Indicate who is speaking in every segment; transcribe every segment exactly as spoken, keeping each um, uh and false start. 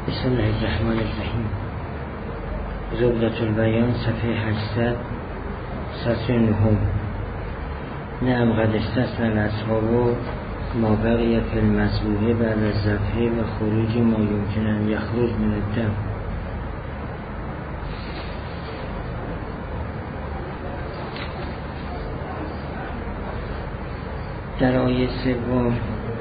Speaker 1: بسم الله الرحمن الرحیم. زبدة البیان صفحه هشتصد سطر نهم. نعم قد استثنى الاصحاب ما بقي في المسبوح بعد الذبح و خروج ما يمكن ان يخرج من الدم. در آیه سوم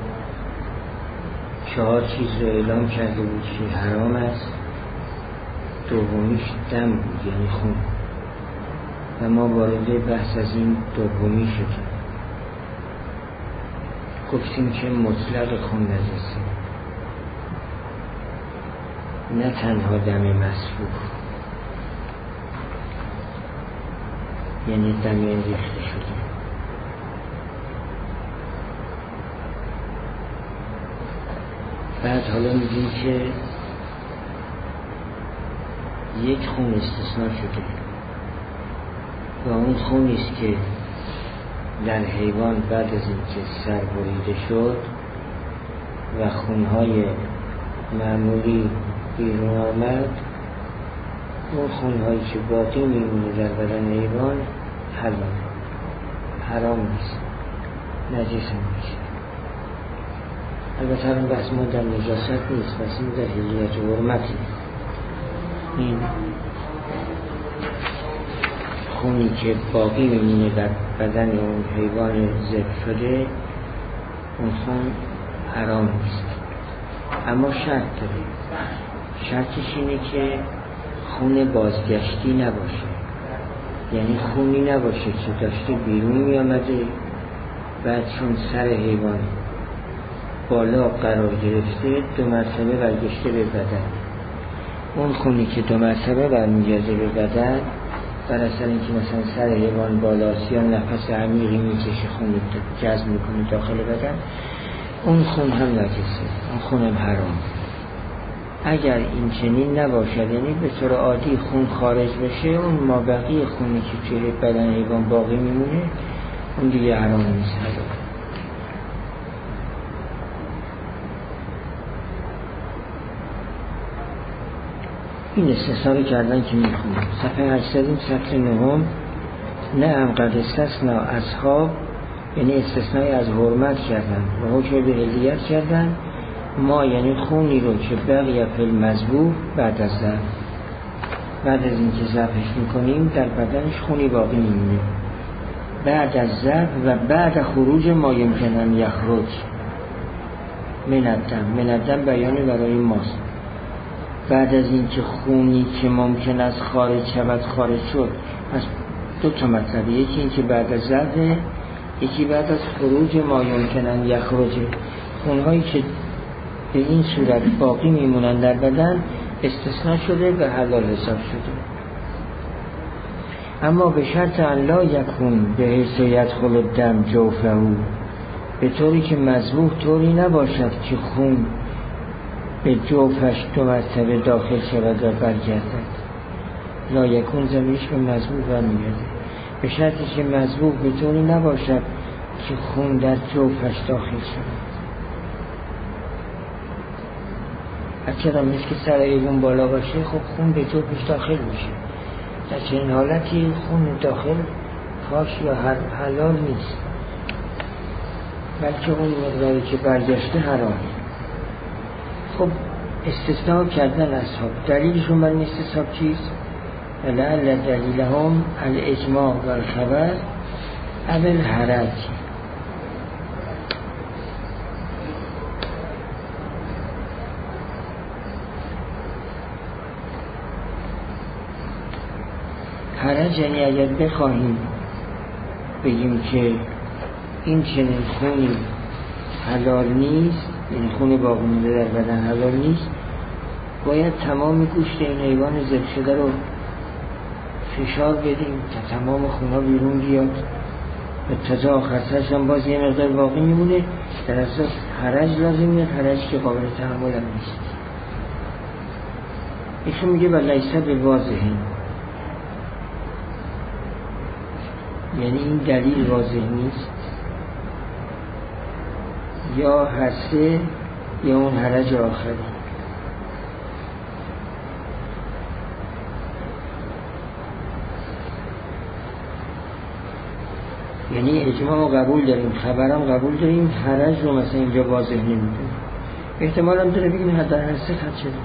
Speaker 1: چهار چیز رو اعلام کرده بود که حرام است. دومیش دم بود، یعنی خون، و ما وارد بحث از این دومی شدیم. گفتیم که مطلق خون نجسه، نه تنها دم مسفوح، یعنی دم ریخته شده. بعد حالا میگیم که یک خون استثناء شده و اون خونی است که در حیوان بعد از اینکه سر بریده شد و خونهای معمولی بیرون آمد، اون خونهایی که باقی میمونه در بدن حیوان حرام حرام نیست، نجس میشه. البته این بحث ما در نجاست نیست، بس این در حلیت و حرمتی. این خونی که باقی میمونه در بدن اون حیوان ذبح شده، اون خون حرام نیست. اما شرط داره. شرطش اینه که خون بازگشتی نباشه، یعنی خونی نباشه که داشته بیرون میامده، بعد چون سر حیوان بالا قرار گرفته دو مرتبه برگشته به بدن. اون خونی که دو مرتبه برمیگرده به بدن، بر اثر اینکه مثلا سر حیوان بالاست یا نفس عمیقی میکشه خون جذب میکنه داخل بدن، اون خون هم نجسه، اون خون هم حرام. اگر این چنین نباشد، یعنی به طور عادی خون خارج بشه، اون مابقی خونی که توی بدن حیوان باقی میمونه، اون دیگه حرام نیست. این استثناء رو کردن که میخونیم صفحه هشتصد سطر نهم. نعم قد استثنى اصحاب، یعنی استثنای از حرمت کردن و حکم به حلیت کردن. ما یعنی خونی رو که بقیه فی المذبوح بعد از ذبح، بعد از اینکه ذبحش میکنیم در بدنش خونی باقی میمونه بعد از ذبح و بعد خروج ما یمکن ان یخرج من الدم. من الدم بیان برای ماست. بعد از اینکه خونی که ممکن است خارج شود خارج شد، از دو تا مطلب، یکی اینکه بعد از ذبح، یکی بعد از خروج ما یمکن ان یخرج. خونهایی که به این صورت باقی میمونن در بدن استثناء شده و حلال حساب شده. اما به شرط ان لا یکون به حیث یدخل الدم جوفه، به طوری که مذبوح طوری نباشد که خون به جوفش دو مرتبه داخل شود و برگردد. لا یکون زمیش به مذبوح برمیگرده. به شرطی که مذبوح به طوری نباشد که خون در جوفش داخل شود. اگر هم نیست که سر حیوان بالا باشه، خب خون به جوفش داخل میشه. در چنین حالتی خون داخل فاش یا حلال نیست، بلکه اون مقداری که برگشته حرام. خب استثناء کردن اصحاب، دلیلشون بر این استثناء چیست؟ لعل دلیلهم الاجماع و الخبر او الحرج. حرج یعنی اگر بخواهیم بگیم که این چنین خونی حلال نیست، این خون باقی مونده در بدن حلال نیست، باید تمام گوشت این حیوان ذبح شده رو فشار بدیم تا تمام خونها بیرون بیاد و تازه آخرش هم باز یه مقدار باقی میمونه. در اساس حرج لازم میاد، حرج که قابل تحمل هم نیست. ایشون میگه و لیس بواضحین، یعنی این دلیل واضح نیست، یا هسته یا اون حرج آخری. یعنی اجماع قبول داریم، خبرم قبول داریم، حرج رو مثلا اینجا واضح نمیدونیم. احتمال هم داره بگیم حتی هر سه خط شده.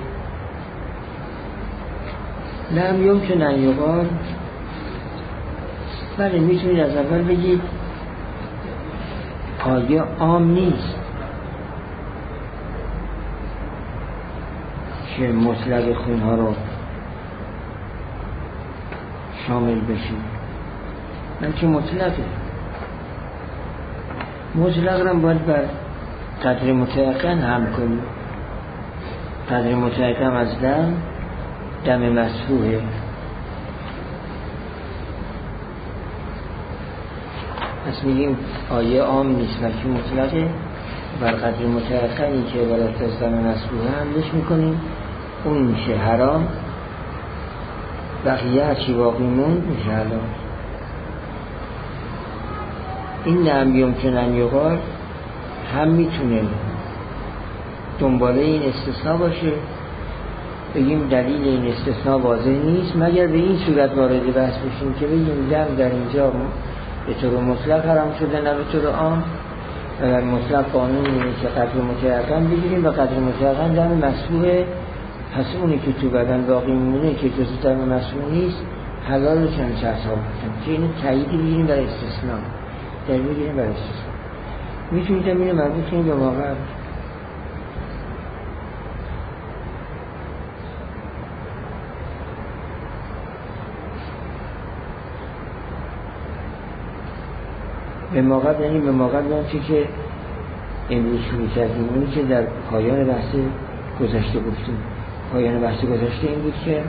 Speaker 1: لم یمکن ان یقال، بله میتونید از اول بگید آیه عام نیست که مطلق خونها رو شامل بشید، بلکه مطلقه. مطلق رو باید بر قدر متیقن هم کنیم. قدر متیقن از دم دم مسفوحه. پس میگیم آیه عام نیست بلکه مطلقه، بر قدر متیقنی که برای از دم مسفوحه حملش میکنیم، اون میشه حرام، بقیه هرچی باقی موند میشه حلال. این لم یمکن ان یقال هم میتونه دنباله این استثناء باشه، بگیم دلیل این استثناء واضح نیست مگر به این صورت وارد بحث بشیم که بگیم دم در اینجا به طور مطلق حرام شده نه به طور عام، و در مطلق قانون اینه که قدر متیقن بگیریم و قدر متیقن دم مسفوحه، پس اونی که تو بدن باقی میمونه که جزء دم مسفوح نیست حلال رو چند چه حساب کنیم که اینو تاییدی بگیریم برای استثناء، دلیل بگیریم برای استثناء. میتونید هم اینو مربوط کنید به واقع. به موقع یعنی به موقع اون که امروز شروع کردیم، اونی که در پایان بحث گذشته گفتیم. پایان بحث گذشته این بود که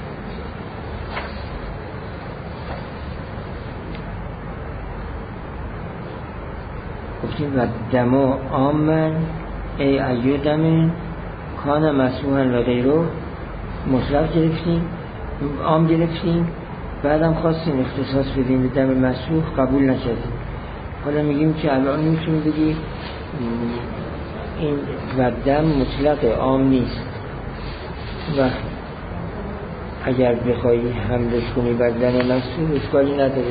Speaker 1: گفتیم و دمو عامن ای ایو دمن کان مسموحن و غیرو مطلق گرفتیم، عام گرفتیم، بعدم خواستیم اختصاص بدیم به دم مسموح، قبول نکردیم. حالا میگیم که الان میتونیم بگیم این و دم مطلق عام نیست و اگر بخوایی حملش کنی بر دم مسموح اشکالی نداره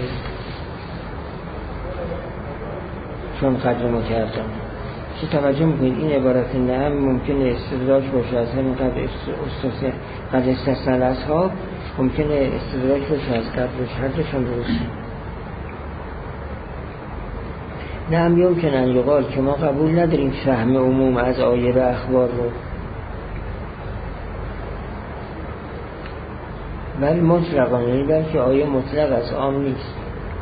Speaker 1: چون قدر متیقن. چه توجه میکنید این عبارت نه هم ممکنه استدراج باشه از همین قدر استثناء قدر استثناء الاصحاب، ممکنه استدراج باشه از قدرش، هر دوشون درسته. نه هم یمکن ان یقال که ما قبول نداریم فهم عموم از آیه و اخبار رو، ولی مطلقان یعنی بلکه آیه مطلق از عام نیست.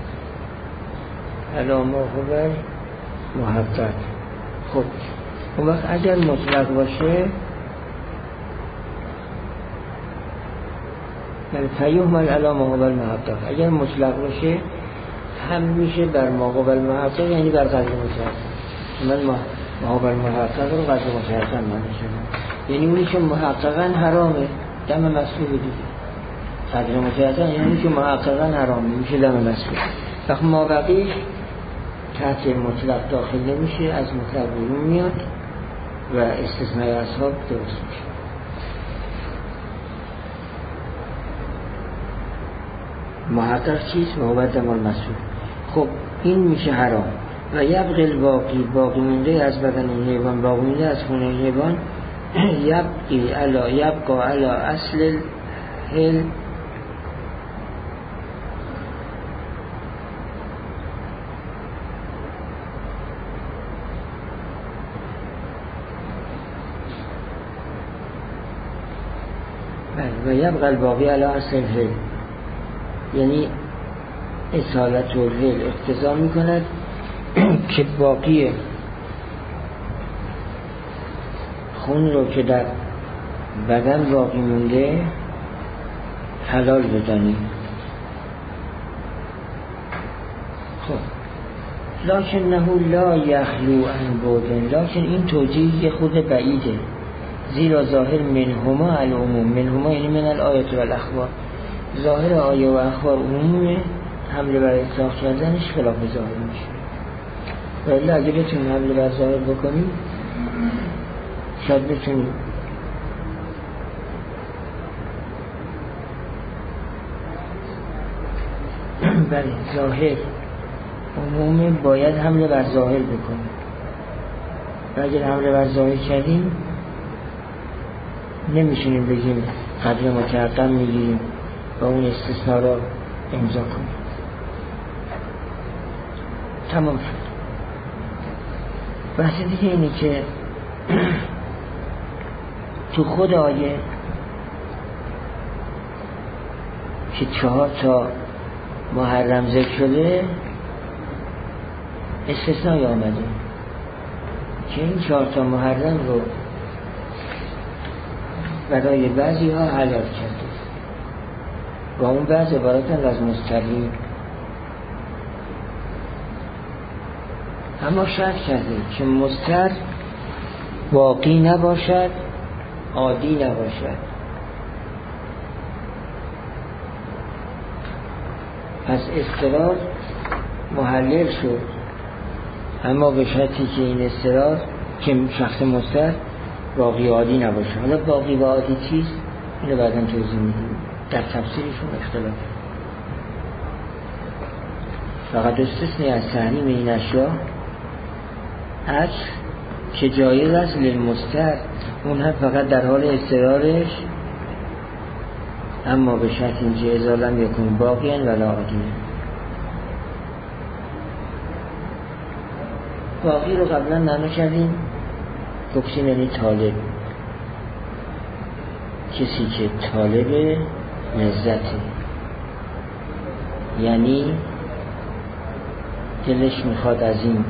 Speaker 1: علامه هو محقق. خب اون وقت اگر مطلق باشه یعنی فیحمل علامه هو محقق، اگر مطلق باشه هم میشه بر ما قبل محقق یعنی بر قدر متیقن. من ما قبل محقق رو قدر متیقن معنی شده، یعنی اونی که محققا حرامه دم مسئول دیگه. قدر متیقن یعنی که محققا حرامه میشه دم مسئول. وقت ما بقیش تحت مطلق داخل نمیشه، از مطلق بیرون میاد و استثناء اصحاب درست میشه. محقق چیست؟ محبت دم المسئول. خب این میشه حرام و یبقی الباقی، باقی مونده از بدن حیوان، باقی مونده از خون حیوان، یبقی علا یبقا علا اصل الحل و یبقی الباقی علا اصل الحل، یعنی اصالت و الحل اقتضا می کند که باقی خون رو که در بدن باقی مونده حلال بدانیم. خب لکن نهو لا یخلو عن بودن، لکن این توجیه خود بعیده، زیرا ظاهر منهما العموم، منهما یعنی من الآیات و الاخبار، ظاهر آیه و اخبار عمومه، حمله بر اطلاق کردنش خلاف ظاهر میشه. ولی اگه بتونیم حمله بر ظاهر بکنیم شاید بتونیم بله ظاهر عموم باید حمله بر ظاهر بکنیم و اگر حمله بر ظاهر کردیم نمیشونیم بگیم قدر متعقب میگیریم و اون استثناء را امضا کنیم. تمام شد. بحث دیگه اینه که تو خود آیه که چهار تا محرم ذکر شده استثنایی آمده که این چهار تا محرم رو برای بعضی ها حلال کرده و اون بعض عبارتن از مستقیم، اما شرط کرده که مستر باقی نباشد، عادی نباشد. پس اضطرار محلل شد، اما به شرطی که این اضطرار که شخص مستر باقی و عادی نباشه. حالا باقی و عادی چیست؟ اینو بعداً توضیح میدیم، در تفسیرشون اختلاف. فقط استثنی از تحریم این اشیا از که جایز است للمستر، اون هم فقط در حال اضطرارش، اما به شرط اینجا ازالم یکون باقی ولا عادی. باقی رو قبلا معنا کردیم، گفتیم یعنی طالب، کسی که طالب لذته، یعنی دلش میخواد از این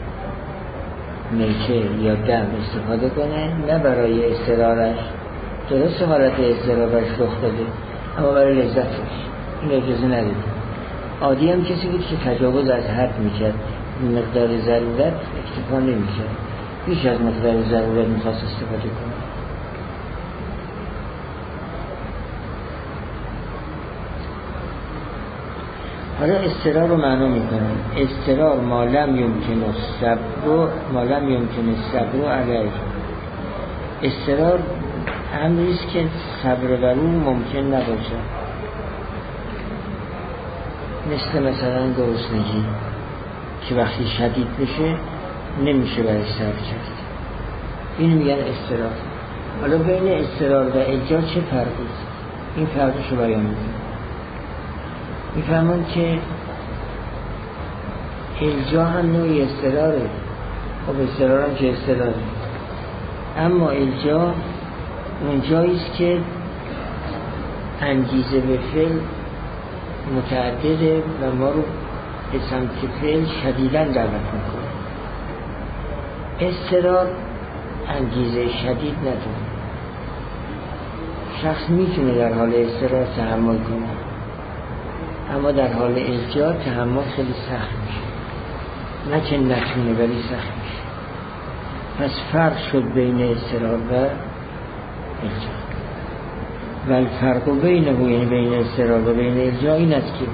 Speaker 1: میکه یا دم استفاده کنه، نه برای اضطرارش، درست حالت اضطرارش رخ داده اما برای لذتش این اجازه نداره. عادی هم کسی بود که تجاوز از حد میکرد، مقدار ضرورت اکتفا نمیکرد، بیش از مقدار ضرورت میخواست استفاده کنه. حالا استرار رو معنا میکنم. استرار ما لم یمکن الصبر ما لم یمکن الصبر علیه. استرار امریست که صبر بر اون ممکن نباشه، مثل مثلا گرسنگی که وقتی شدید بشه نمیشه برای صبر کرد، این میگن استرار. حالا بین استرار و الجا چه فرقی است؟ این فرقش رو بیان میکنم. میفهمون که الجا هم نوعی استراره، خب استرار هم که استراره، اما الجا اون جاییست که انگیزه به فعل متعدده و ما رو به سمت فعل شدیداً دعوت میکنه. استرار انگیزه شدید نداره، شخص میتونه در حال استرار تحمل کنه، اما در حال الجا تحمل خیلی سخت میشه، نه که نتونه ولی سخت میشه. پس فرق شد بین استرار و الجا. و الفرق بینه، یعنی بین استرار و بین الجا این است که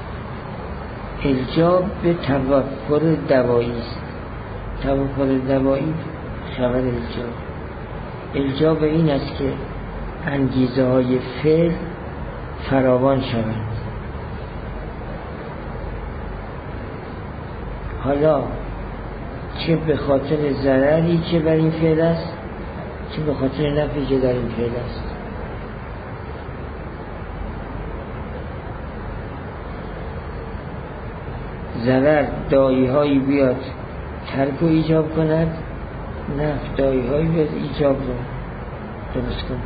Speaker 1: الجا به توفر دوایی است. توفر دوایی خبر الجا. الجا به این است که انگیزه های فعل فراوان شوند. حالا چه به خاطر ضرری که بر این فعل است، چه به خاطر نفعی که در این فعل است. ضرر دایی هایی بیاد ترک رو ایجاب کند، نفع دایی هایی بیاد ایجاب رو درست کند.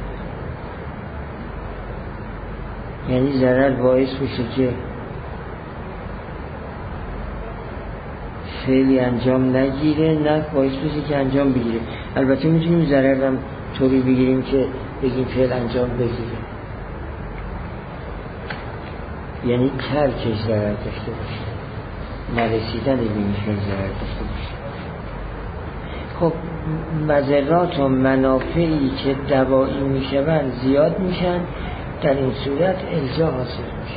Speaker 1: یعنی ضرر باعث بشه که فعلی انجام نگیره، نفع باعث بشه که انجام بگیره. البته میتونیم ضرر هم طوری بگیریم که بگیم فعل انجام بگیره، یعنی ترکش ضرر داشته باشه، نرسیدن به این فعل ضرر داشته باشه. خب مضرات و منافعی که دوایی میشوند زیاد میشن، در این صورت الجا حاصل میشه.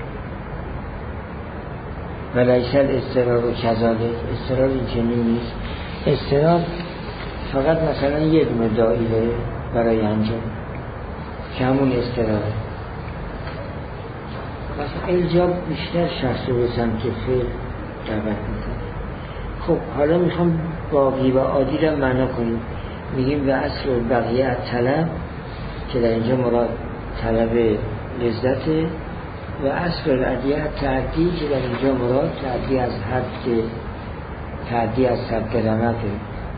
Speaker 1: ولیس الاضطرار و کذالک، اضطرار این چنین نیست. اضطرار فقط مثلا یه دونه داعی داره برای انجام که همون اضطراره. مثلا الجا بیشتر شخص رو به سمت فعل دعوت میکنه. خب حالا میخوام باقی و عادی را معنا کنیم. میگیم و اصل بقیه طلب که در اینجا مراد طلب لذته و اصل العدیه تعدی که در اینجا مراد تعدی از حد که تعدی از سبت رمقه.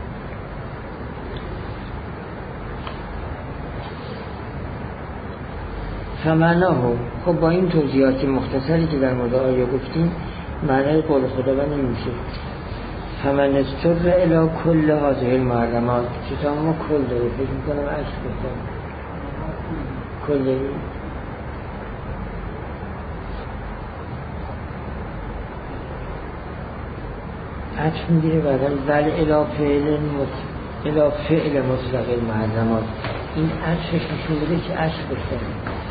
Speaker 1: فمعناه خب با این توضیحات مختصری که در مورد آیه گفتیم معنای قول خداوند میشه فمن اضطر الی کل هذه المحرمات که ما کل داره فکر میکنم عشق گفتم کل داره عشق میگیره بعدم بل الی فعل الی فعل مطلق المحرمات این عشقش نشون بده که عشق گفتم.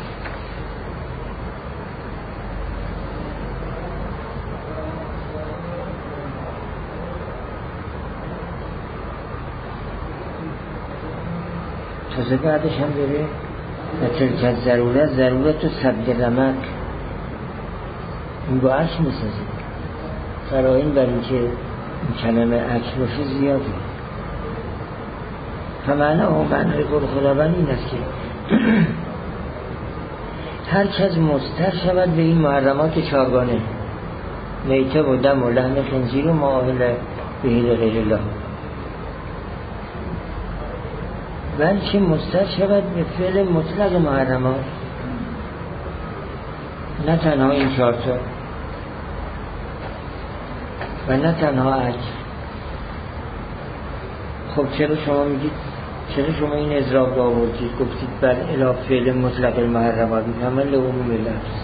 Speaker 1: تازه بعدش هم داره و تلک ضرورت ضرورت و سبد رمق این با عشق میسازه. قرائن بر این که این کلمه عشق باشه زیاده. فمعنه و معنی قول خداوند این است که هر کس مضطر شود به این محرمات چارگانه میته و دم و لحم خنزیر و معاهل به غیر الله بلکه مضطر شود به فعل مطلق محرمات نه تنها این چهار تا و نه تنها عجل. خب چرا شما میگید چرا شما این اضراب را آوردید گفتید بر الی فعل مطلق المحرمات همه لعموم لفظ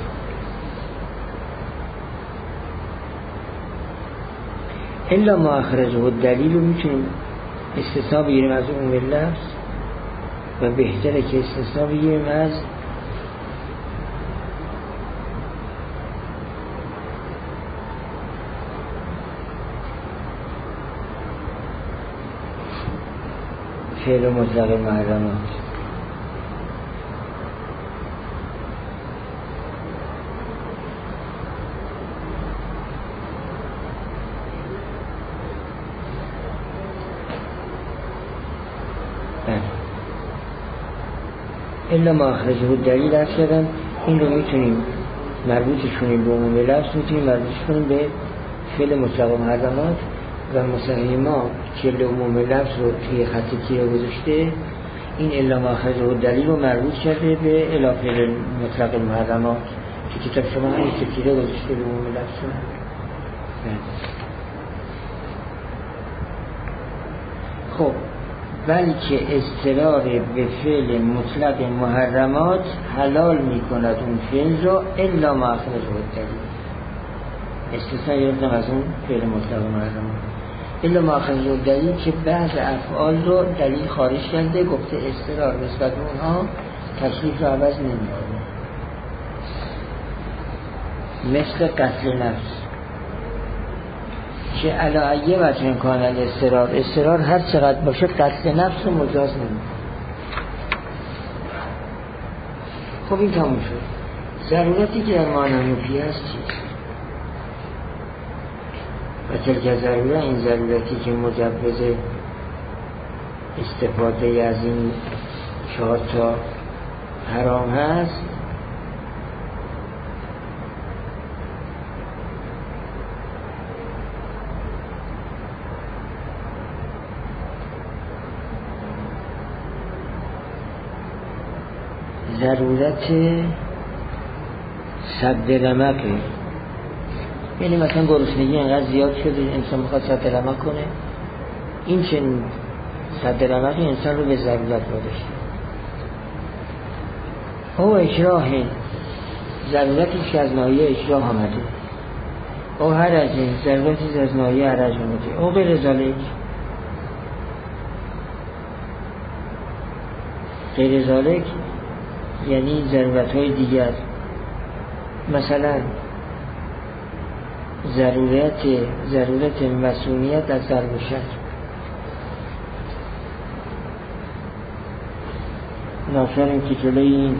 Speaker 1: الا ما اخرجه الدلیل رو میتونیم استثناء بگیریم از عموم لفظ و بهتره که استثناء بگیریم از فعل مطلق محرمات. الا ما اخرجه الدلیل عرض کردن این رو میتونیم مربوطش کنیم به عموم لفظ میتونیم مربوطش کنیم به فعل مطلق محرمات و مصحح ما که عموم لفظ رو توی خط تیره گذاشته این الا ما اخرجه الدلیل رو مربوط کرده به الی فعل مطلق محرمات که کتاب شما همین تیره گذاشته به عموم لفظ رو. خب بلکه اضطرار به فعل مطلق محرمات حلال می کند اون فعل رو الا ما اخرجه الدلیل. استثناء گرفتم از اون فعل مطلق محرمات الا ما اخرجه الدلیل که بعض افعال رو دلیل خارج کرده گفته اضطرار نسبت به اونها تکلیف رو عوض نمی کنه مثل قتل نفس که علایه وجه کانل اضطرار اضطرار هر چقدر باشه قتل نفس رو مجاز نمی. خب این تموم شد. ضرورتی که در معنی هست چیست؟ و تلک ضروره این ضرورتی که مجوز استفاده از این چهار تا حرام هست ضرورت سد رمقه. یعنی مثلا گرسنگی اینقدر زیاد شده انسان میخواد سد رمق کنه این چنین سد رمقی انسان رو به ضرورت واداشته. او اکراه ضرورتی که از ناحیه اکراه آمده او حرجه ضرورتی از ناحیه حرج آمده او غیر ذالک غیر ذالک یعنی ضرورت های دیگر مثلا ضرورت ضرورت مسئولیت از ضرب شر ناصریم که جلوی این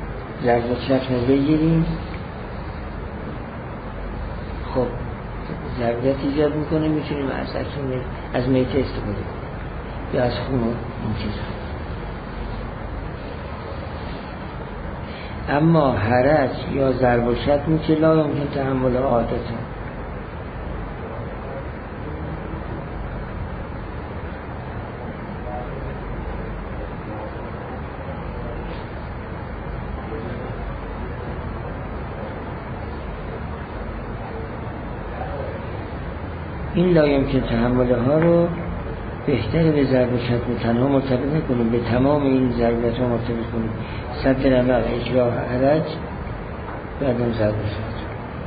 Speaker 1: ضرب شر رو بگیریم. خب ضرورت ایجاد میکنه میتونیم از اصلا از میته استفاده کنیم یا از خون این چیزها. اما حرج یا ضرب و شتم که لا یمکن تحمل عادتا، این لا یمکن تحمل ها رو بهتره به ضرب و شتم تنها مرتبط نکنیم، به تمام این ضرورت ها مرتبط کنیم. صد رمق اجرا حرج بعدم ضرب و شتم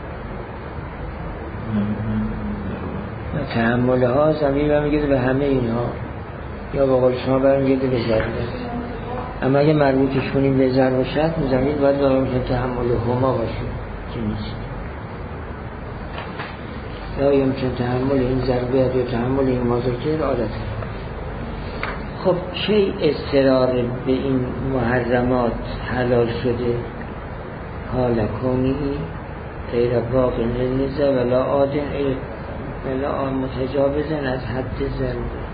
Speaker 1: و تحمل ها زمین برمیگرده به همه اینها یا با قول شما برمیگرده به ضرورت. اما اگه مربوطش کنیم به ضرب و شتم زمین باید لا یمکن تحمل هما باشه که نیست. لا یمکن تحمل این ضربیت و تحمل این مذاکر عادت. خب چه اضطرار به این محرمات حلال شده؟ حال کونی غیر باق للنزه ولا عادن ولا متجاوزن از حد ضرورت.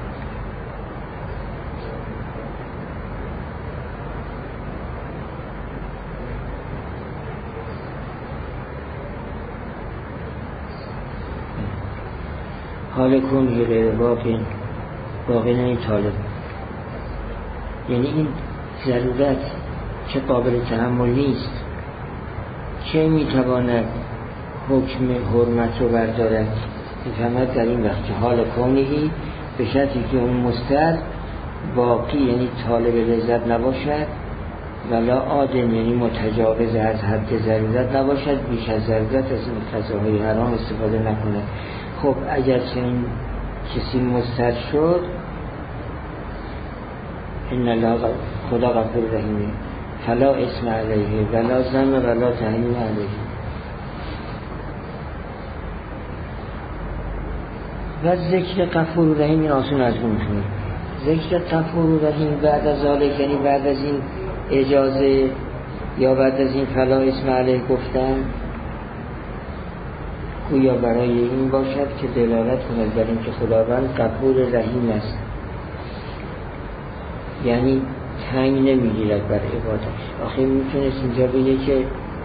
Speaker 1: حال کونی غیر باقی باقی نه طالب، یعنی این ضرورت چه قابل تحمل نیست چه میتواند حکم حرمت رو بردارد. میفهمد در این وقت حال کونی به شرطی که اون مستر باقی یعنی طالب لذت نباشد ولا عادن یعنی متجاوز از حد ضرورت نباشد، بیش از ضرورت از این غذاهای حرام استفاده نکنه. خب اگر چنین کسی مستر شد ان الله خدا غفور رحیمه فلا اسم علیه ولا ذم ولا تحریم علیه. و ذکر غفور رحیم این آسون از اون میتونه. ذکر غفور رحیم بعد از ذالک یعنی بعد از این اجازه یا بعد از این فلا اسم علیه گفتن گویا برای این باشد که دلالت کند بر این که خداوند غفور رحیم است، یعنی تنگ نمیگیرد بر عبادش. آخه میتونست اینجا بگه که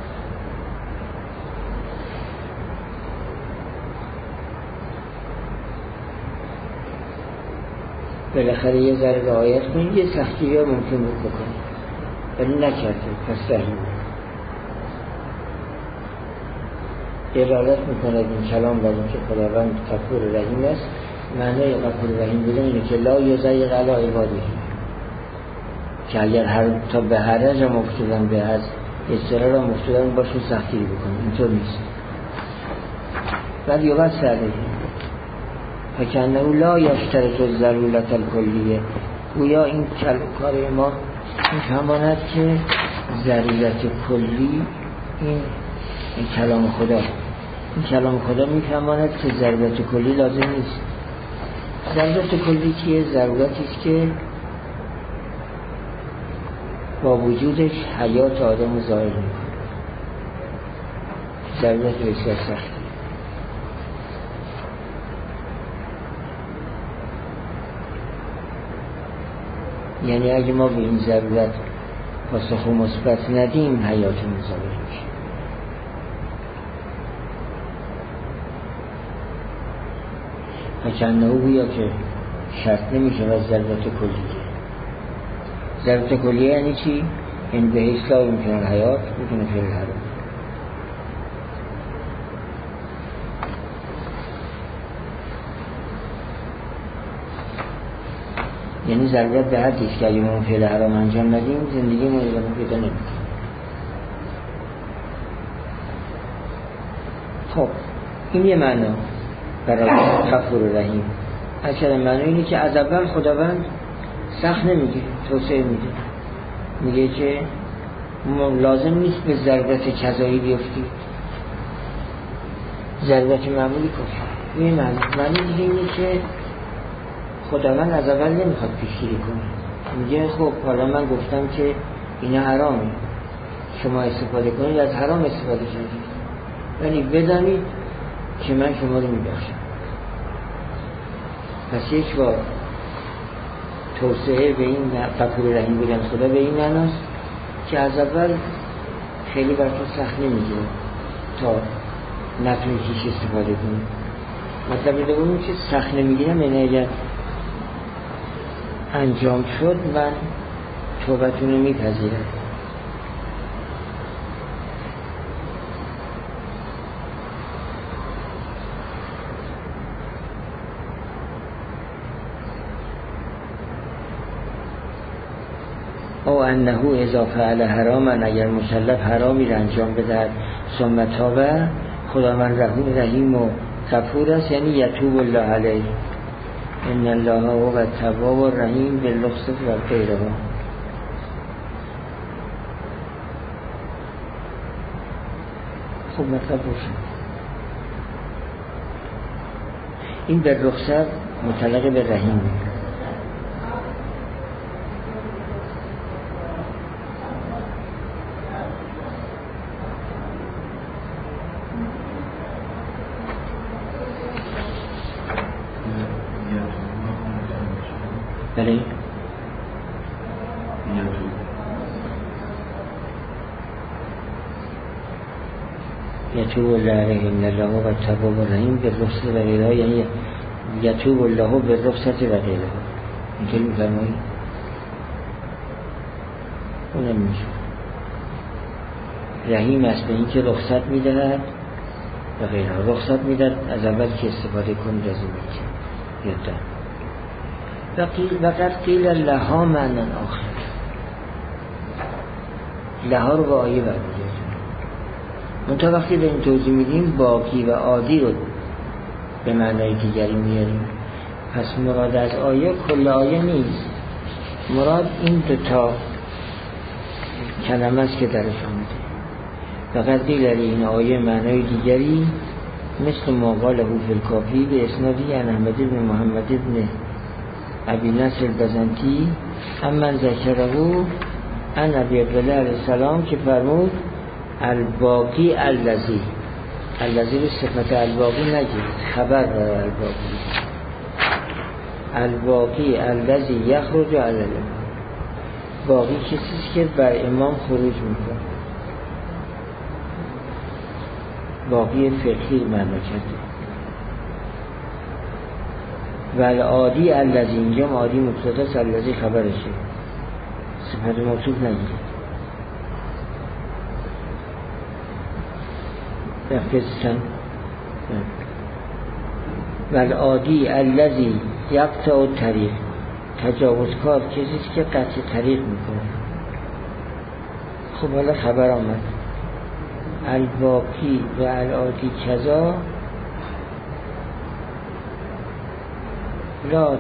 Speaker 1: بالاخره یه ذره رعایت کنید، یه سختی ها ممکن بود بکنید ولی نکرده، پس رحیم دلالت میکند این کلام بر این که خداوند غفور رحیم است. معنی غفور رحیم بودن اینه که لا یضیق علی عباده، که اگر هر تا به حرج هم افتادن به از اضطرار هم افتادن باشون سختی بکنن، اینطور نیست. ولی یوقت سرده فکنه او لا یشترط الضرورت الکلیه، گویا این کار ما میفهماند که ضرورت کلی این این کلام خدا این کلام خدا میفهماند که ضرورت کلی لازم نیست. ضرورت کلی چیه؟ ضرورتی است که با وجودش حیات آدم ظاهر میکنه. ضرورت بسیار سختی. یعنی اگه ما به این ضرورت پاسخ مثبت ندیم حیاتمون ظاهر میشه. فکنه او بیا که شرط نمیشه و ضرورت کلیه. ضرورت کلیه یعنی چی؟ این به اصلاح میکنه حیات میکنه فعل حرام. یعنی ضرورت به حدی است که اگه ما فعل حرام انجام ندیم زندگی ما ادامه پیدا نمیکنه. خب این یه معنا برای غفور رحیم. اصلا معنی اینه که از اول خداوند سخت نمیگه، توسعه میده. میگه که لازم نیست به ضرورت کذایی بیفتید، ضرورت معمولی کن. این معنی معنی دیگه اینه که خداوند از اول نمیخواد پیشگیری کنه. میگه خب حالا من گفتم که این حرامه، شما استفاده کنید، از حرام استفاده کنید، ولی بدانید که من شما رو میبخشم. پس یک بار توسعه به این غفور رحیم بودن خدا به این معناست که از اول خیلی براتون سخت نمیگیره تا نتونی هیچ استفاده کنی. مطلب دوم که سخت نمیگیرم یعنی اگر انجام شد من توبتون رو میپذیرم. او انه اذا فعل حراما، اگر مکلف حرامی را انجام بدهد ثم تاب، خدا من رحیم رحیم و غفور است، یعنی یتوب الله علیه، ان الله هو التواب الرحیم بالرخصة و غیره. خب مطلب روشن. این بالرخصة متعلق به رحیم. بله یتوب الله علیه ان الله هو التواب الرحیم بالرخصة و غیره، یعنی یتوب الله بالرخصة و غیره. اینطوری میفرمایید؟ اونم میشه رحیم است به این که رخصت میدهد و غیره. رخصت میدهد از اول که استفاده کنید از این میشه یادم. و قیل وقت قیل لها معنی آخر، لها رو با آیه برمیگردیم. منتها وقتی به این توضیح میدیم باقی و عادی رو به معنای دیگری میاریم. پس مراد از آیه کل آیه نیست، مراد این دوتا کلمه است که درش آمده. وقت قیل این آیه معنای دیگری مثل ما قاله فی الکافی به اسنادی عن احمد بن محمد بن ابی نصر البزنطی امن ذکره ان ابی عبدالله علیه السلام که فرمود الباقی الذی، الذی به صفت الباقی نگید، خبر برای الباقی. الباقی الذی یخرج علی الامام، باقی کسیست که بر امام خروج میکنه. باقی فقهی معنا کرده. و عادی الذی، اینجا عادی مبتدا است، الذی خبرشه، صفت موصوف نگیرید. بفرستن و عادی الذی یقطع الطریق، تجاوزکار کسیست که قطع طریق میکنه. خب حالا خبر آمد الباقی و العادی کذا لا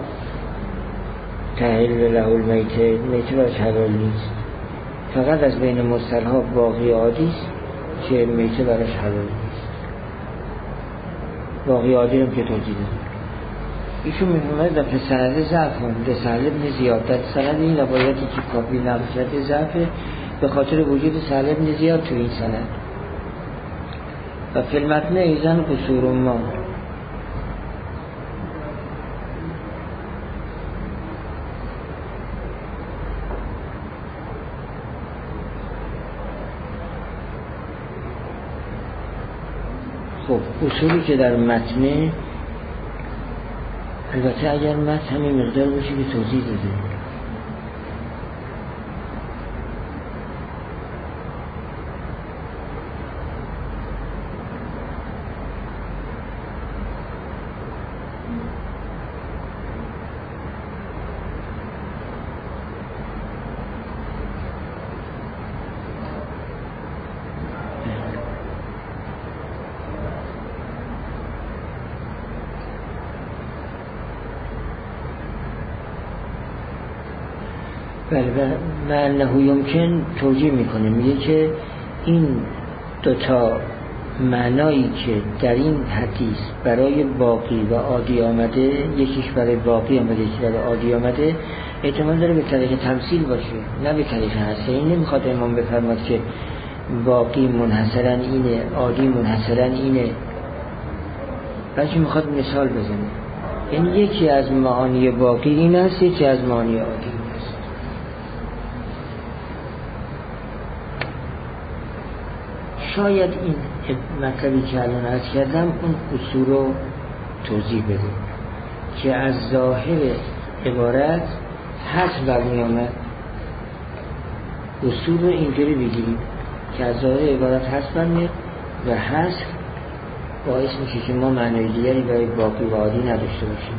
Speaker 1: تحل له المیته، میته براش حلال نیست، فقط از بین مصطلح‌ها باقی عادی است که میته براش حلال نیست. باقی عادی رو که توجیه داد ایشون میفرماید در سند ضعف هم سهل بن زیاد، در سند این روایتی که کافی نقل کرده ضعف به خاطر وجود سهل بن زیاد تو این سند. و فی المتن ایزن قصور ما، خب اصولی که در متن، البته اگر متن همین مقدار باشه که توضیح داده. بله و انه یمکن توجیه میکنه، میگه که این دوتا معنایی که در این حدیث برای باقی و عادی آمده، یکیش برای باقی آمده یکی برای عادی آمده، احتمال داره به طریق تمثیل باشه نه به طریق حصر. این نمیخواد امام بفرماد که باقی منحصرا اینه، عادی منحصرا اینه. بلکه میخواد مثال بزنه. یعنی یکی از معانی باقی این است، یکی از معانی عادی این است. شاید این مطلبی که الان عرض کردم اون اصول رو توضیح بده که از ظاهر عبارت حذف برمی آمد. اصول رو اینجوری بگیریم که از ظاهر عبارت حذف برمی و حذف باعث میشه که ما معنای دیگری برای باقی و عادی نداشته باشیم.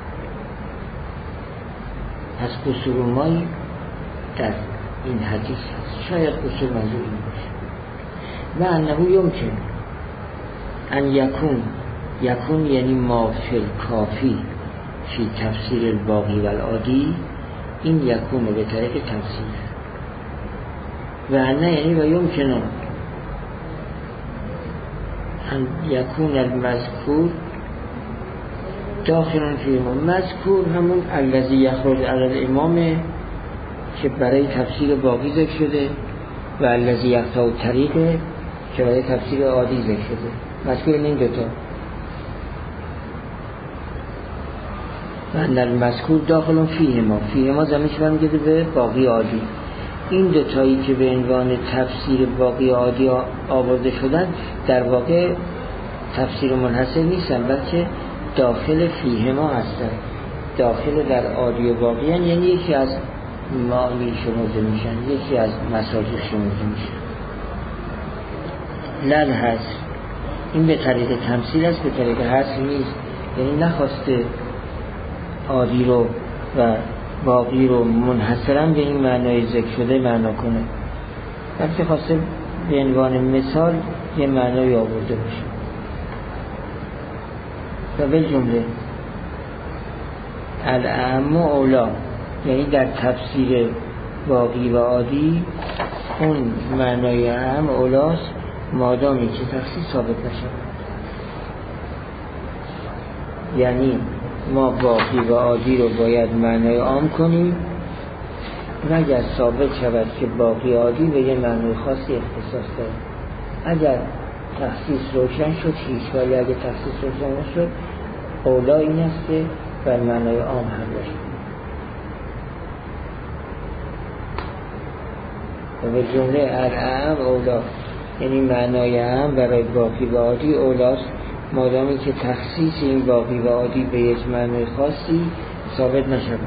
Speaker 1: پس اصول مایی در این حدیث هست. شاید اصول منظور این باشه. و انه یمکن ان یکون یکون یعنی ما فی کافی فی تفسیر الباقی و العادی، این یکون به طریق تفسیر. و انه یعنی و یمکن ان یکون المذکور داخلن فی امام. مذکور همون الذی یخرج علی الامام که برای تفسیر باقی ذکر شده و الذی یقطع طریقه که برای تفسیر عادی ذکر شده. مذکور این دوتا. و ان المذکور داخلن فی امام، فی امام زمینش برمیگرده به باقی عادی. این دوتایی که به عنوان تفسیر باقی عادی آورده شدن در واقع تفسیر منحصر نیستن، بلکه داخل فیه ما هستن، داخل در عادی و باقی هن. یعنی یکی از معانی شمرده میشن، یکی از مساجد شمرده میشن. لل هست این به طریق تمثیل است، به طریق حصر نیست. یعنی نخواسته عادی رو و باقی رو منحصرا به این معنای ذکر شده معنا کنه، بلکه خواسته به عنوان مثال یه معنای آورده باشه. و به جمله الاعم و اولا، یعنی در تفسیر باقی و عادی اون معنای اعم اولاست مادامی که تخصیص ثابت نشد. یعنی ما باقی و عادی رو باید معنای عام کنیم و اگر ثابت شود که باقی عادی به یه معنای خاصی اختصاص داره. اگر تخصیص روشن شد هیچ، ولی اگر تخصیص روشن نشد اولا این است که بر معنای عام هم باشه. و به جمله الاعم اولا، یعنی معنای عام برای باقی و عادی اولاست مادامی که تخصیص این باقی و عادی به یک معنای خاصی ثابت نشود.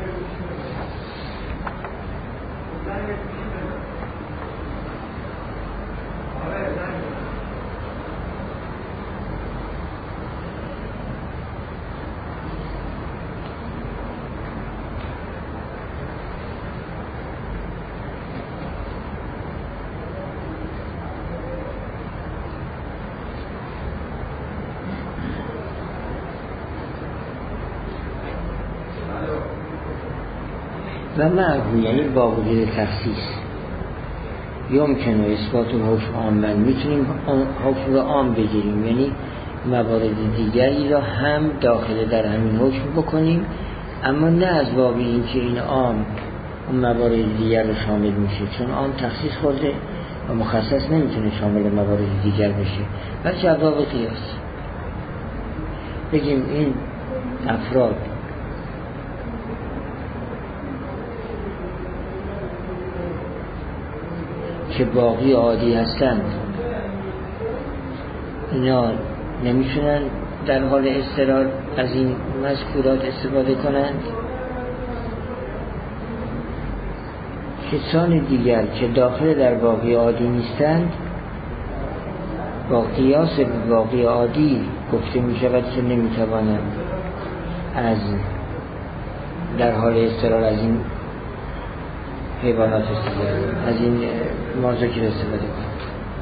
Speaker 1: و معه یعنی با وجود تخصیص یمکن و اثبات حکم عامن، میتونیم حکم رو عام بگیریم، یعنی موارد دیگری را هم داخل در همین حکم بکنیم، اما نه از باب این که این عام اون موارد دیگر رو شامل میشه، چون عام تخصیص خورده و مخصص نمیتونه شامل موارد دیگر بشه، بلکه از باب قیاس بگیم این افراد که باقی عادی هستند اینا نمیتونن در حال اضطرار از این مذکورات استفاده کنند. کسان دیگر که داخل در باقی عادی نیستند با قیاس باقی عادی گفته می شود که نمیتوانند از در حال اضطرار از این حیوانات استفاده از این مازوکر استفاده کنند.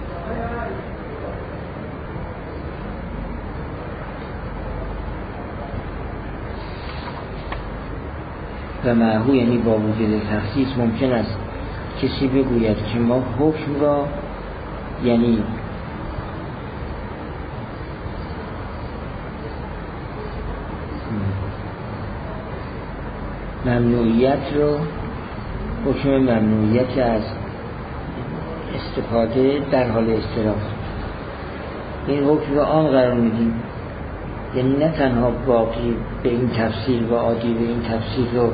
Speaker 1: و معهو یعنی با وجود تخصیص ممکن است کسی بگوید که ما حکم را یعنی ممنوعیت رو حکم ممنوعیت از استفاده در حال اضطرار این حکم رو عام قرار میدیم یعنی نه تنها باقی به این تفسیر و عادی به این تفسیر رو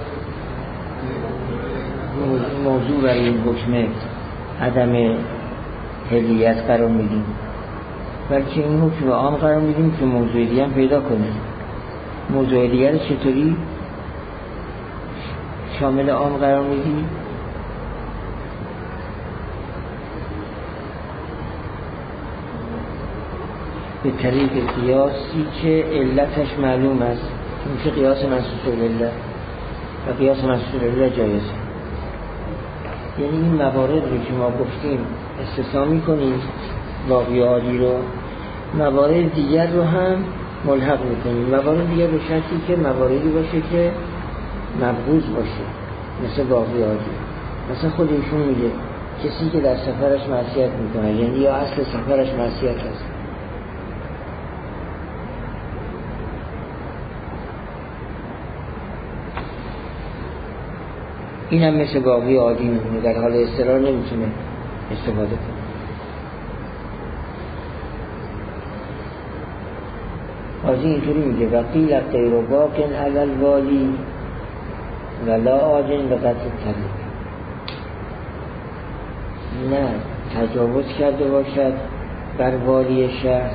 Speaker 1: موضوع برای این حکم عدم حلیت قرار میدیم، بلکه این حکم عام قرار میدیم که موضوع دیگه هم پیدا کنه. موضوع دیگه رو چطوری شامل عام قرار میدیم؟ به طریق قیاسی که علتش معلوم است، میشه قیاس منصوص بالعله و قیاس منصوص بالعله جایزه. یعنی این موارد رو که ما گفتیم استثنا میکنیم باقی عادی رو، موارد دیگر رو هم ملحق میکنیم. موارد دیگر به شرطی که مواردی باشه که مبغوض باشه، مثل باقی عادی. مثلا خود ایشون میگه کسی که در سفرش معصیت میکنه، یعنی یا اصل سفرش معصیت هست، این هم مثل باقی عادی میمونه، در حال اضطرار نمیتونه استفاده کنه. قاضی اینطوری میگه وقیل غیر باقٍ علی الوالی ولا عاجل به قطع طریق. نه تجاوز کرده باشد بر والی شهر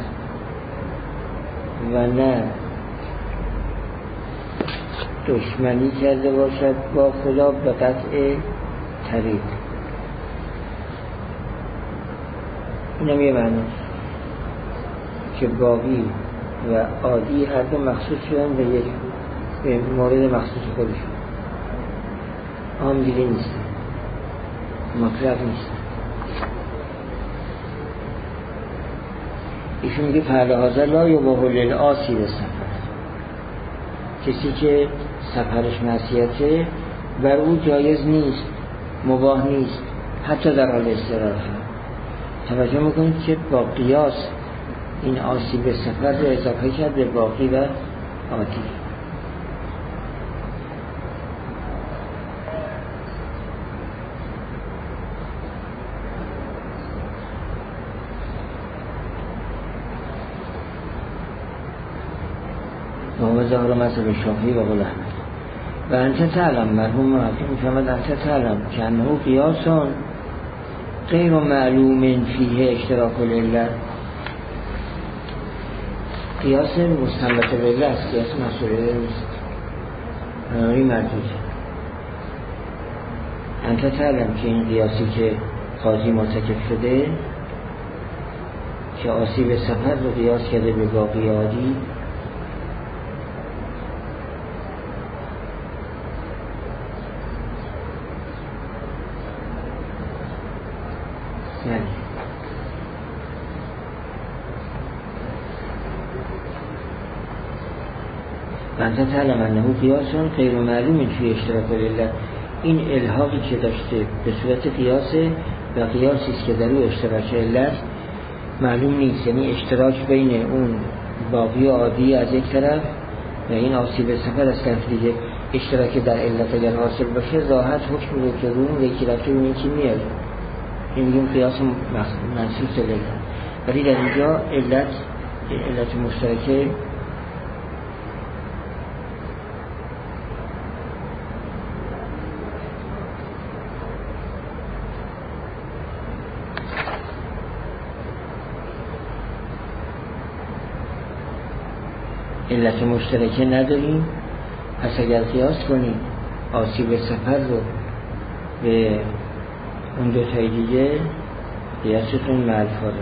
Speaker 1: و نه دشمنی کرده باشد با خدا به قطع طریق. اینم یه معناست که باقی و عادی هر دو مخصوص شدن به یک به مورد مخصوص خودشون، عام دیگه نیست، مطلق نیست. ایشون میگه فعل حاضر لا یباح للعاصی به سفر، کسی که سفرش معصیته بر او جایز نیست، مباح نیست، حتی در حال اضطرار هم. توجه میکنید که با قیاس این آسیب سفر رو اضافه کرد به باقی و عادی. و ظاهر مذهب شافعی و قول احمد. و انت تعلم، مرحوم محقق میفهمد انت تعلم که انه قیاسان غیر معلوم فیه اشتراک العله، قیاس مستنبط بالعله است، قیاس مسئوله نیست، این مردود. انت تعلم که این قیاسی که قاضی مرتکب شده که آسیب سفر رو قیاس کرده به باقی عادی، انت تعلم انه قیاسون غیر معلوم فی اشتراک العله، این الحاقی که داشته به صورت قیاسه و قیاسی است که در او اشتراک علت معلوم نیست، یعنی اشتراک بین اون باقی عادی از یک طرف و این آسیب سفر از طرف دیگه. اشتراک در علت اگر حاصل باشه راحت حکم رو که رو اون یکی رفته اون یکی میاد، این میگیم قیاس منصوص علت. ولی در اینجا علت علت مشترکه علت مشترکه نداریم. پس اگر قیاس کنیم آسیب سفر رو به اون دو تای دیگه، قیاستون مع الفارق.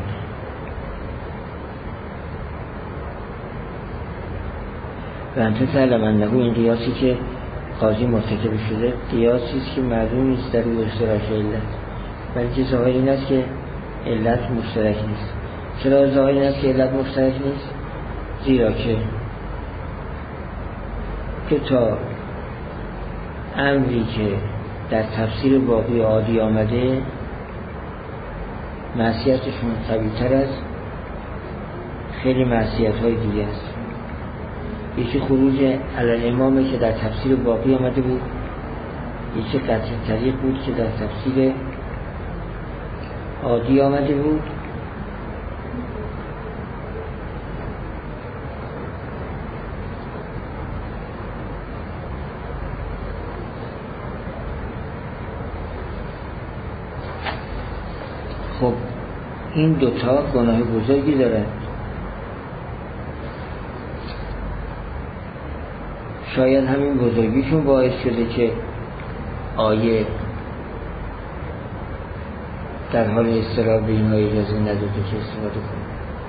Speaker 1: و انت تعلم انه این قیاسی که قاضی مرتکب شده قیاسی است که معلوم نیست در او اشتراک علت، بلکه ظاهر این است که علت مشترک نیست. چرا ظاهر این است که علت مشترک نیست؟ زیرا که که تا امری که در تفسیر باقی عادی آمده معصیتشون قوی‌تر از خیلی معصیت های دیگه است. یکی خروج علی الامامه که در تفسیر باقی آمده بود، یکی قطع طریق بود که در تفسیر عادی آمده بود. خب این دوتا گناه بزرگی دارن. شاید همین بزرگیشون باعث شده که آیه در حال اضطراب به اینها اجازه نداده که استفاده کنه.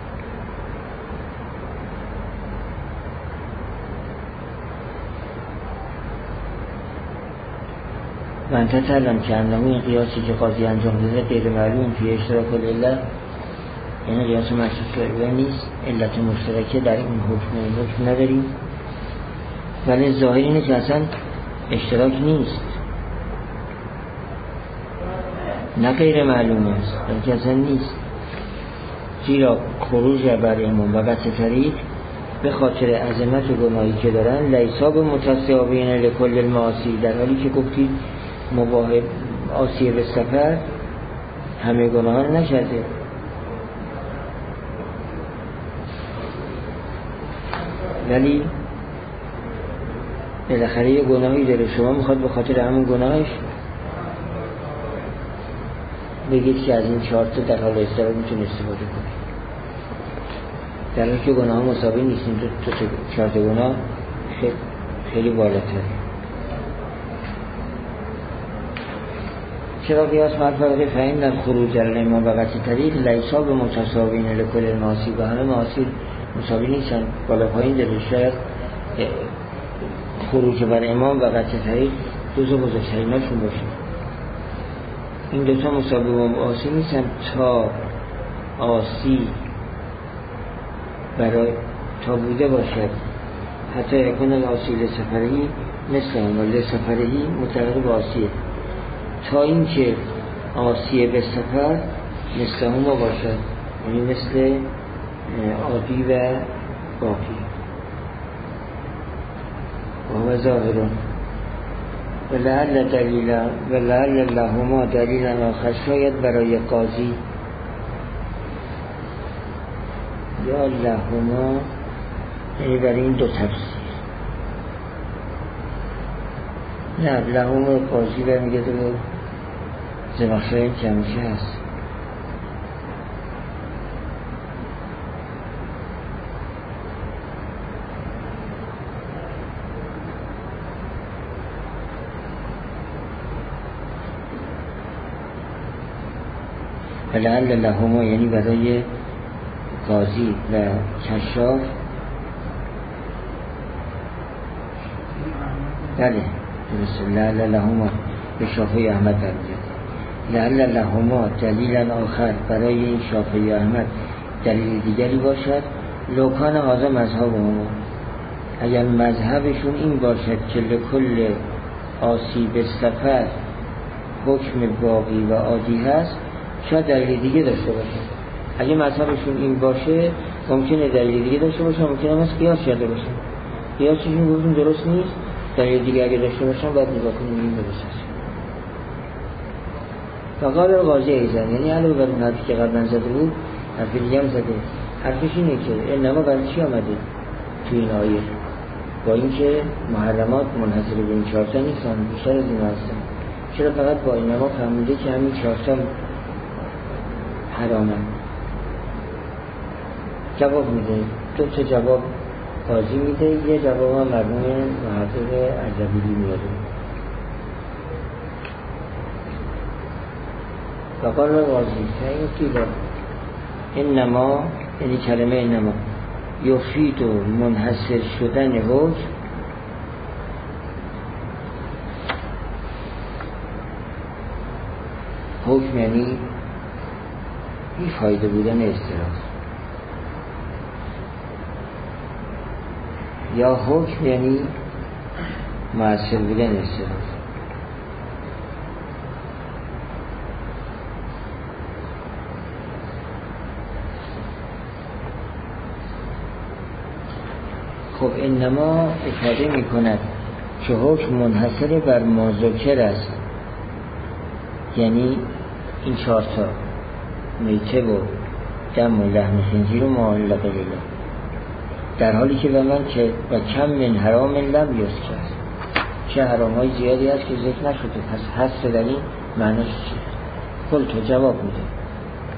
Speaker 1: من تتعلم که انه این قیاسی که قاضی انجام داده غیر معلوم توی اشتراک العله، یعنی قیاس محسوس به نیست، علت مشترکه در این حکم این حکم نداریم، ولی ظاهر اینه که اصلا اشتراک نیست، نه غیر معلوم است بلکه اصلا نیست. زیرا خروج بر امام و قطع طریق به خاطر عظمت و گناهی که دارن لیسا به متساوین لکل المعاصی، در حالی که گفتید مباح عاصی به سفر همه گناه رو نکرده. ولی بالاخره یه گناهی داره، شما میخواد به خاطر همون گناهش بگید که از این چهار تا در حال استفاده میتونه استفاده کنه، در حالی که گناه مساوی نیستیم. تو چهار تا گناه خیلی, خیلی بالاتره. چرا قیاس مرفقه فهیم در خروج در الامام و قطع طریق لیسا به متساوین لکل المعاصی، و همه معاصی مساوی نیستن، بالا پایین داره. شاید خروج بر امام و قطع طریق دوزو بزرگتریناشون باشه. این دوتا مساوی و معاصی نیستن تا آسی برای تا بوده باشد، حتی یکون الآسی لسفرهی مثل هم و لسفرهی متعلق به آسیه، تا این که آسیه به سفر مثل هم باشد، یعنی مثل عادی و باقی. و ظاهرون و لعل دلیلا و لعل لهما دلیلا آخر، شاید برای قاضی یا لهما، یعنی برای این دو تفسیر. نه لهما قاضی برمیگه به زمخشری که همیشه هست. لعل لهما یعنی برای قاضی و کشاف. بله درسته، لعل لهما به شافعی احمد برمیاد. لعل لهما دلیلا آخر، برای این شافعی احمد دلیل دیگری باشد. لوکان هذا مذهب ما، اگر مذهبشون این باشد که لکل آسیب سفر حکم باقی و عادی هست، شاید دلیل دیگه داشته باشه. اگه مذهبشون این باشه ممکنه دلیل دیگه داشته باشه، ممکنه هم از قیاس کرده باشه. قیاسشون گفتون درست نیست، دلیل دیگه اگه داشته باشن باید نگاه کنیم این درست است. فقال قاضی ایزن، یعنی علاوه بر اون حرفی که قبلا زده بود حرف دیگه هم زده. حرفش اینه که انما برای چی آمده تو این آیه؟ با اینکه محرمات منحصر به این چهار تا نیستن، بیشتر از این هستن، چرا فقط با انما فهمیده که همین چهار تا حرامه؟ جواب میده، دو تا جواب قاضی میده، یه جواب هم مرحوم محقق اردبیلی میاره. وقال قاضی که این که انما، یعنی کلمه انما یفید و منحصر شدن حکم حکم یعنی بی فایده بودن استراز، یا حکم یعنی مؤثر بودن استراز. خب انما افاده می کند که حکم منحصر بر ما ذکر است، یعنی این چهار تا میته و دم و لحم خنزیر و معلق لیلا، در حالی که به من که و کم من حرام لم یذکر، چه حرام های زیادی هست که ذکر نشده، پس هست در این معنیش چیه؟ قل تو جواب میده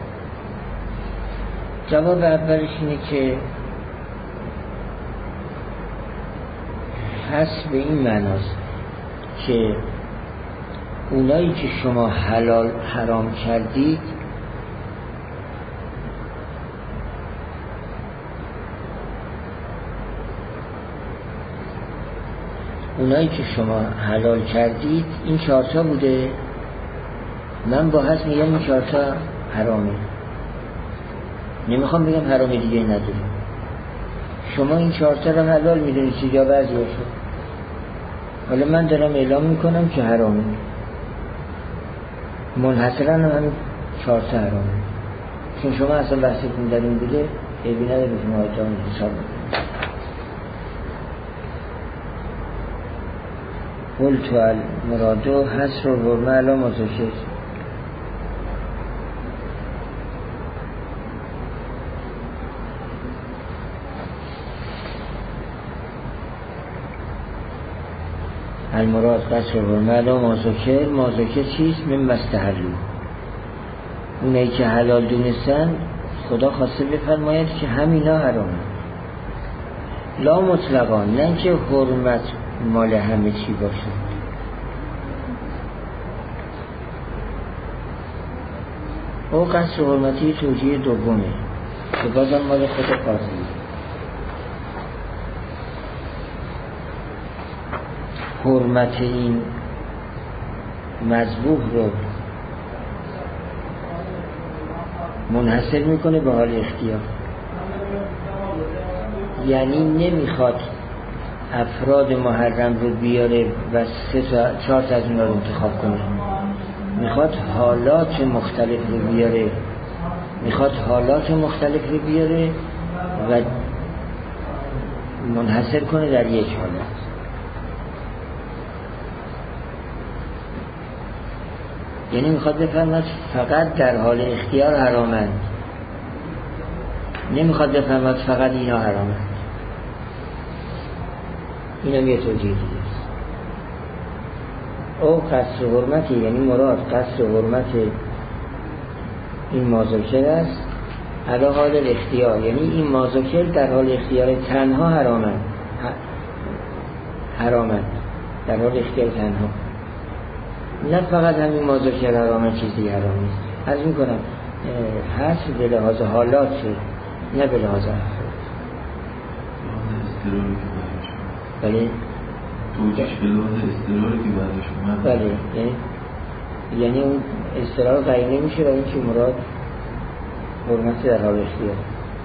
Speaker 1: جواب اولش اینه که هست به این معناست که اونایی که شما حلال حرام کردید اونایی که شما حلال کردید این چهارتا بوده. من با حس میگم این چهارتا حرامه، نمیخوام بگم حرامه دیگه نداره. شما این چهارتا رو حلال میدونید چه جا بعضی هاشو، حالا من دارم اعلام میکنم که حرامه، منحصرا هم همین چهارتا حرامه، چون شما اصلا بحثتون در این بوده عیبی نداره شما آیتان حساب میکنید. قلت المرادو حسر و حرمه علا مزاکر. المراد قصر و حرمه علا مزاکر. مزاکر چیست؟ من مستحلو، اونایی که حلال دونستن خدا خواسته بفرماید که همینا حرامه، لا مطلقان، نه که حرمت مال همه چی باشه. او قصر حرمتی توجیه دومه که بازم مال خود قاضی. حرمت این مذبوح رو منحصر میکنه به حال اختیار، یعنی نمیخواد افراد محرم رو بیاره و سه تا چهار تا از اونا رو انتخاب کنه، میخواد حالات مختلف رو بیاره میخواد حالات مختلف رو بیاره و منحصر کنه در یک حالت. یعنی میخواد بفرماید فقط در حال اختیار حرامند، نمیخواد بفرماید فقط اینا حرامند. اینم یه توجیه دیگه است. او قصر حرمتی، یعنی مراد قصر حرمت این مازوکر است علی حال اختیار، یعنی این مازوکر در حال اختیار تنها حرامند حرامند در حال اختیار تنها، نه فقط همین مازوکر حرامند چیزی حرام نیست. عرض میکنم حسب به لحاظ حالات نه به لحاظ افراد. بله
Speaker 2: توجیش به لحاظ استراری که بعدش اومد.
Speaker 1: بله یعنی یعنی اون استرار قرینه میشه و این که مراد حرمت در حال اختیار.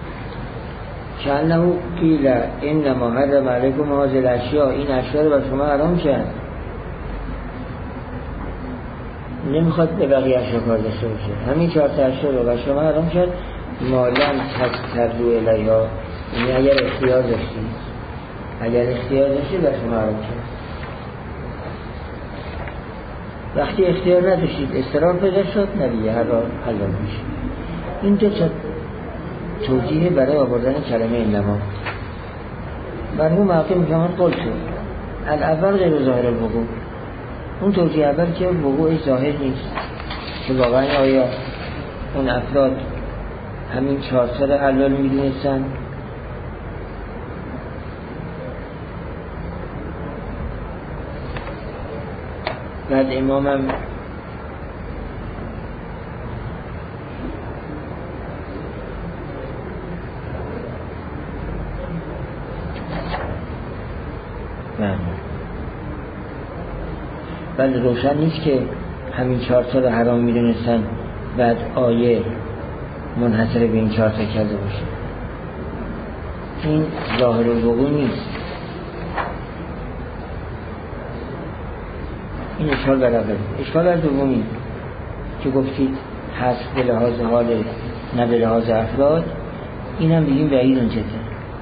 Speaker 1: کانه قیل انما حرم علیکم هذه الاشیاء، این اشیاء رو بر شما حرام کرد، نمیخواد به بقیه اشیاء کار داشته باشه، همین چهار تا اشیاء رو بر شما حرام کرد. مالن تسترو الیها، یعنی اگر اختیار داشتید اگر اختیار داشتید بر شما حرام کرد. وقتی اختیار نداشتید استرار پیدا شد نبیه هر را حلال میشه. این دو تا توجیه برای آوردن کلمه انما. مرحوم حاکم میگن قول شد الاول غیر ظاهر الوقوع، اون توجیه اول که وقوع ظاهر نیست، که واقعا آیا اون افراد همین چهار تا رو حلال میدونستن؟ بعد امامم بله روشن نیست که همین چهار تا رو حرام میدونستن بعد آیه منحصر به این چهار تا کرده باشه. این ظاهر الوقوع نیست. این اشکال بر اول. اشکال بر دومی که گفتید حسب به لحاظ حال نه به لحاظ افراد، اینم بگیم بعید اون چطور.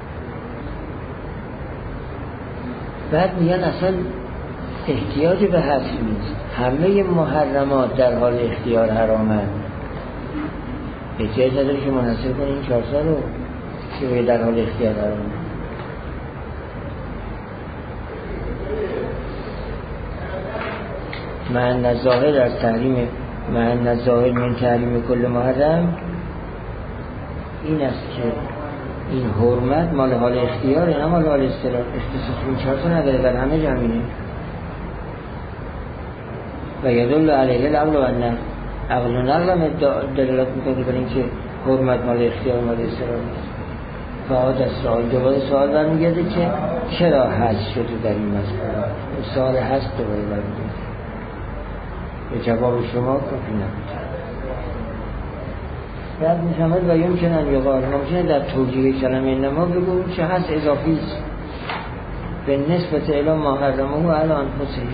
Speaker 1: بعد میگن اصلا احتیاج به حسب نیست، همه محرمات در حال اختیار حرامند، احتیاج نداره که منحصر کنه این چهار سال رو که در حال اختیار حرامند. معنی الظاهر از تحریم معنی الظاهر من تحریم کل محرم، این است که این حرمت مال حال اختیاره نه مال حال استقرار. اختصاص این چهار نداره، در همه جمعینه. و یدل علیه العقل و النقل. عقل و نقل هم دلالت میکنه بر این که حرمت مال اختیار مال استقرار نیست. فعاد از سوال دوباره سوال برمیگرده که چرا حذف شده در این مسئله. سوال حذف دوباره برمیگرده. به جواب شما کافی نبود. بعد می‌شود و یمکنن یقال ممکنه در توجیه کلمه انما بگو چه هست اضافی است به نسبت الی ما حرمه علی انفسهم.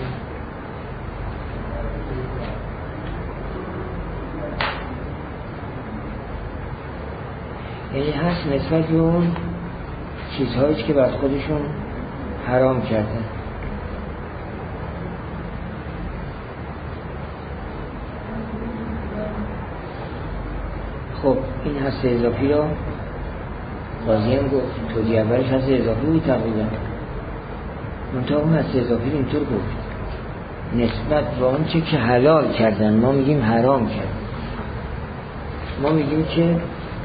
Speaker 1: یعنی هست نسبت به اون چیزهایی که بر خودشون حرام کردن. خب این هست اضافی را قاضی هم گفت، توجیه اولش هست اضافی بود تقریبا. منطقه اون هست اضافی رو اینطور گفت نسبت به اون چه که حلال کردن ما میگیم حرام کردن. ما میگیم که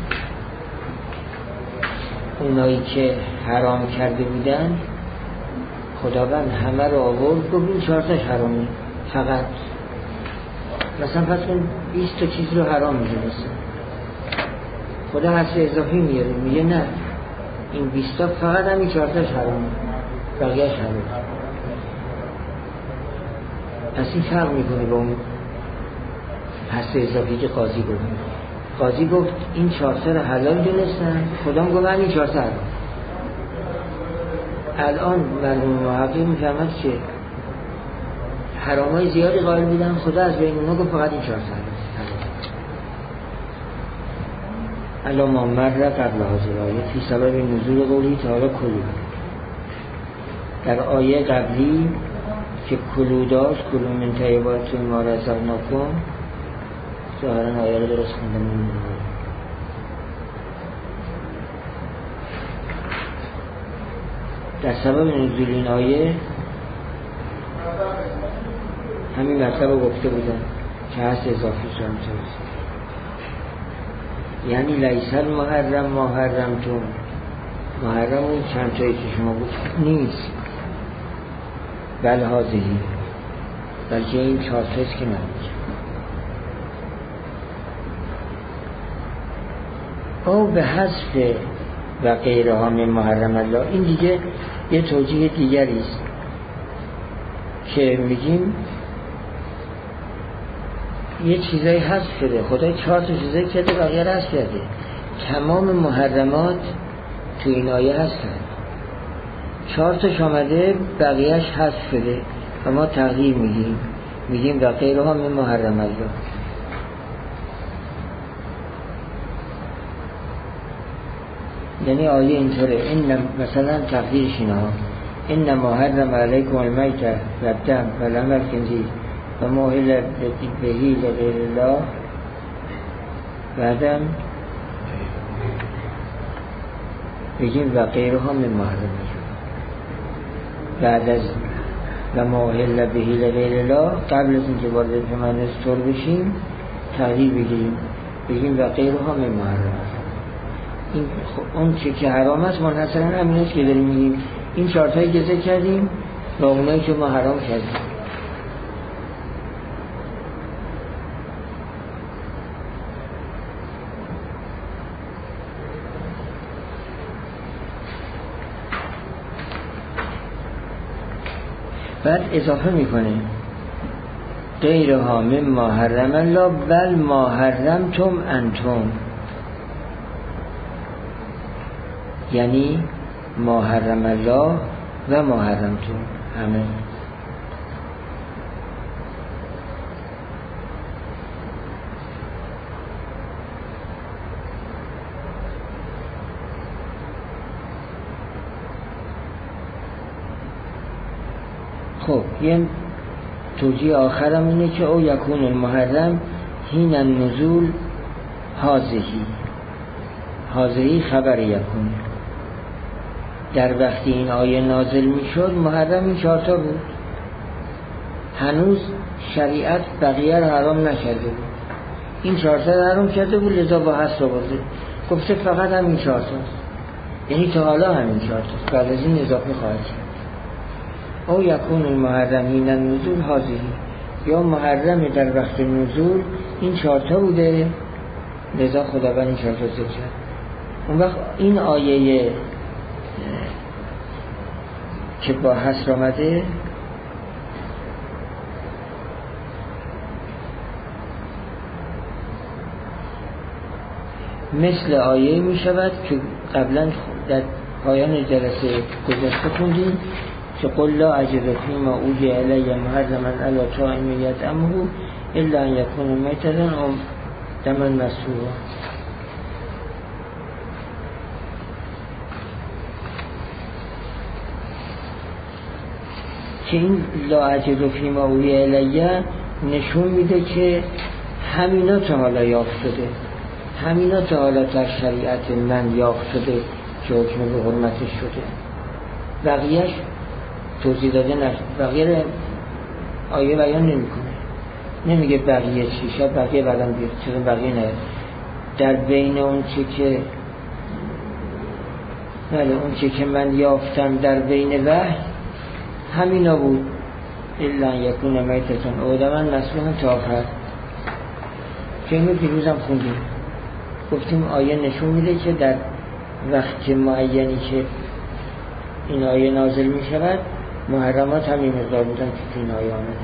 Speaker 1: اونایی که حرام کرده بودن خداوند همه رو آورد گفت این چهارتاش حرامی فقط. مثلا پس کن بیست تا چیز رو حرام میگه مثلا خدا هست اضافی میاره میگه نه این بیست تا فقط هم این چهارتاش حرامه بقیهش حرام. پس این فرق میکنه با اون هست اضافی که قاضی گفت. قاضی گفت این چهارتا رو حلال دونستن، خدا هم گفت این چهارتا حرام. الان مرحوم محقق میفهمد که حرامای زیادی قائل بودن، خدا از بین اونا گفت فقط این چهارتا حرام. الا ما مر قبل حاضر آیه فی سبب نزول قولی تعالی کلو. در آیه قبلی که کلو داشت کلو من طیبات ما رزقناکم، ظاهرا آیه رو درست خوندم. در سبب نزول این آیه همین مطلب رو گفته بودن که هست اضافی شدن. یعنی لیسل محرم محرمتون، محرم اون چند تایی که شما بود نیست، بل حاضری بلکه این چهار تایست که نبود. او به حذف و غیره ها من محرم الله. این دیگه یه توجیه دیگری است که میگیم یه چیزایی حذف شده، خدای چهار تا چیزایی کرده بقیه رو حذف کرده. تمام محرمات تو این آیه هستن، چهار تاش آمده بقیهش حذف شده و ما تغییر میدیم میگیم و غیره ها من محرم الله. یعنی آیه اینطوره، این مثلا تقدیرش اینا ها این محرم علیکم المیت و الدم و لحم الخنزیر و ما اهل بهی لغیر الله. بعدم بگیم و غیره ها من محرم الله. بعد از و ما اهل بهی لغیر الله قبل از اینکه وارد فمن استور بشیم تغییر بگیریم بگیم و غیره ها من محرم الله. این اون چه که حرام است منحصرا همین است که داریم میگیم این چهارتایی که ذکر کردیم و اونایی که ما حرام کردیم. بعد اضافه میکنه غیرها من ما حرم الله بل ما حرمتم انتم. یعنی ما حرم الله و ما حرمتم همه. خب یه توجیه آخرم اینه که او یکون المحرم هین النزول حاضهی. حاضهی خبر یکون، در وقتی این آیه نازل می شد محرم این چهارتا بود، هنوز شریعت بقیه رو حرام نکرده بود. این چهارتا رو حرام کرده بود لذا با حس رو بازه گفته فقط همین چهار تاست، یعنی تا حالا همین چهار تاست، بعد از این اضافه خواهد کرد. او یکون المحرمین النزول هذه، یا محرم در وقت نزول این چهار تا بوده، لذا خداوند این چهار تا ذکر کرد. اون وقت این آیه که با حصر آمده مثل آیه می شود که قبلا در پایان جلسه گذشته خوندیم که قل لا اجد فیما اوحی الی محرما علی طاعم یطعمه الا ان یکون میتة او دما مسفوحا. که این لا اجد فیما اوحی الی نشون میده که همینا تا حالا یافت شده، همینا تا حالا در شریعت من یافت شده که حکم به حرمتش شده، بقیهش توضیح داده نشد. بقیه آیه بیان نمی کنه، نمیگه بقیه چی، شاید بقیه بعدم بیاد، چرا بقیه نه در بین اون چی که بله اون چی که من یافتم در بین وحی همینا بود، الا یکون میتة او دما مسفوحا تا آخر که اینو دیروزم خوندیم. گفتیم آیه نشون میده که در وقت معینی که این آیه نازل می شود محرمات همین مقدار بودن که این آیه آمده.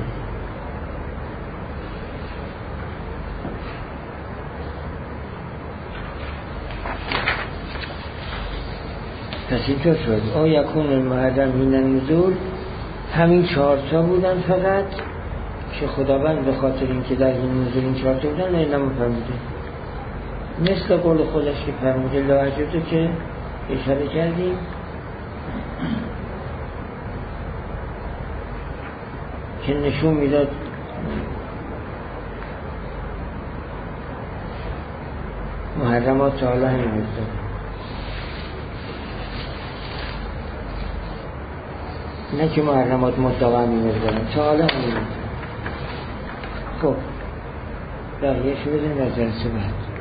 Speaker 1: پس اینطور شد او یکون المحرم من النزول، همین چهار تا بودن فقط که خداوند به خاطر این که در این نزول این چهار تا بودن اینم فرموده، مثل قول خودش که فرموده لا اجدو که اشاره کردیم که نشون میداد محرمات تا حالا همین میداد، نه که محرمات مطلقا همین میدادن، تا حالا همین میداد. خب بقیهش رو بزنیم از جلسه بعد.